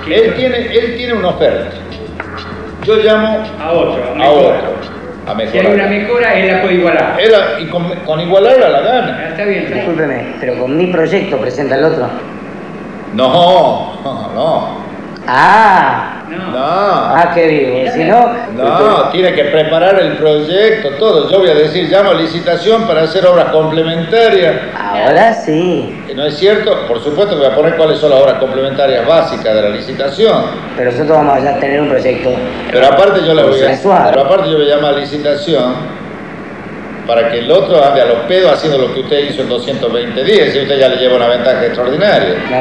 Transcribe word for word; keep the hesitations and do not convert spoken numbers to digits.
Él tiene, él tiene una oferta. Yo llamo a otro, a, a otro, a mejorar. Si hay una mejora, él la puede igualar. Él, y con, con igualarla la gana. Ah, está bien, está bien. Discúlpeme, pero con mi proyecto presenta el otro. No, no. Ah, No. No. ah, qué vivo. Si no, No, tiene que preparar el proyecto, todo. Yo voy a decir, llamo a licitación para hacer obras complementarias. ahora sí. ¿No es cierto? Por supuesto que voy a poner cuáles son las obras complementarias básicas de la licitación. Pero nosotros vamos a tener un proyecto. Pero aparte yo le voy a, consensuado. pero aparte yo voy a llamar a licitación para que el otro ande a los pedos haciendo lo que usted hizo en doscientos veinte días y usted ya le lleva una ventaja extraordinaria.